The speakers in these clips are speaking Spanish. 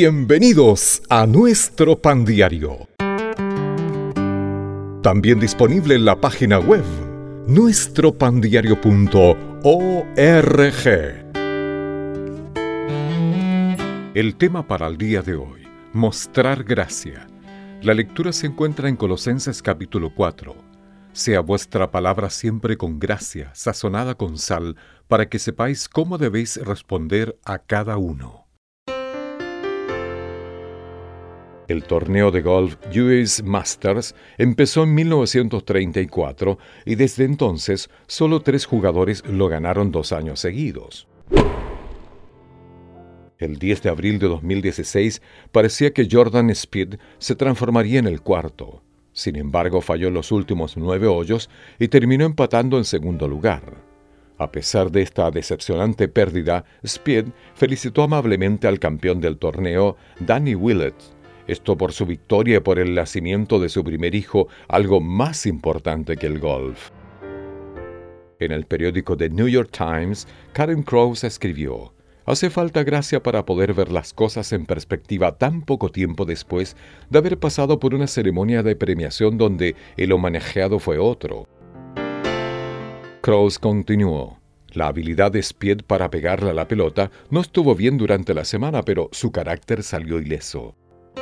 Bienvenidos a nuestro Pan Diario. También disponible en la página web nuestropandiario.org. El tema para el día de hoy: mostrar gracia. La lectura se encuentra en Colosenses capítulo 4. Sea vuestra palabra siempre con gracia, sazonada con sal, para que sepáis cómo debéis responder a cada uno. El torneo de golf US Masters empezó en 1934 y desde entonces solo 3 jugadores lo ganaron 2 años seguidos. El 10 de abril de 2016 parecía que Jordan Spieth se transformaría en el cuarto. Sin embargo, falló en los últimos 9 hoyos y terminó empatando en segundo lugar. A pesar de esta decepcionante pérdida, Spieth felicitó amablemente al campeón del torneo, Danny Willett. Esto por su victoria y por el nacimiento de su primer hijo, algo más importante que el golf. En el periódico The New York Times, Karen Crouse escribió: «Hace falta gracia para poder ver las cosas en perspectiva tan poco tiempo después de haber pasado por una ceremonia de premiación donde el homenajeado fue otro». Crouse continuó: «La habilidad de Spieth para pegarle a la pelota no estuvo bien durante la semana, pero su carácter salió ileso».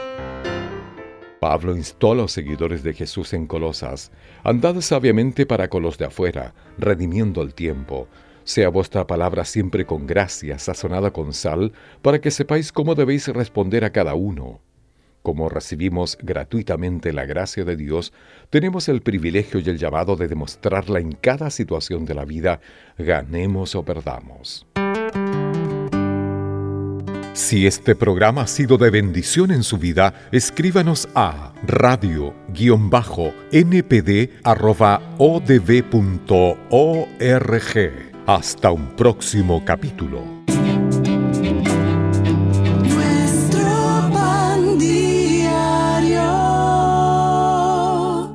Pablo instó a los seguidores de Jesús en Colosas: «Andad sabiamente para con los de afuera, redimiendo el tiempo. Sea vuestra palabra siempre con gracia, sazonada con sal, para que sepáis cómo debéis responder a cada uno». Como recibimos gratuitamente la gracia de Dios, tenemos el privilegio y el llamado de demostrarla en cada situación de la vida, ganemos o perdamos. Si este programa ha sido de bendición en su vida, escríbanos a radio-npd@odb.org. Hasta un próximo capítulo.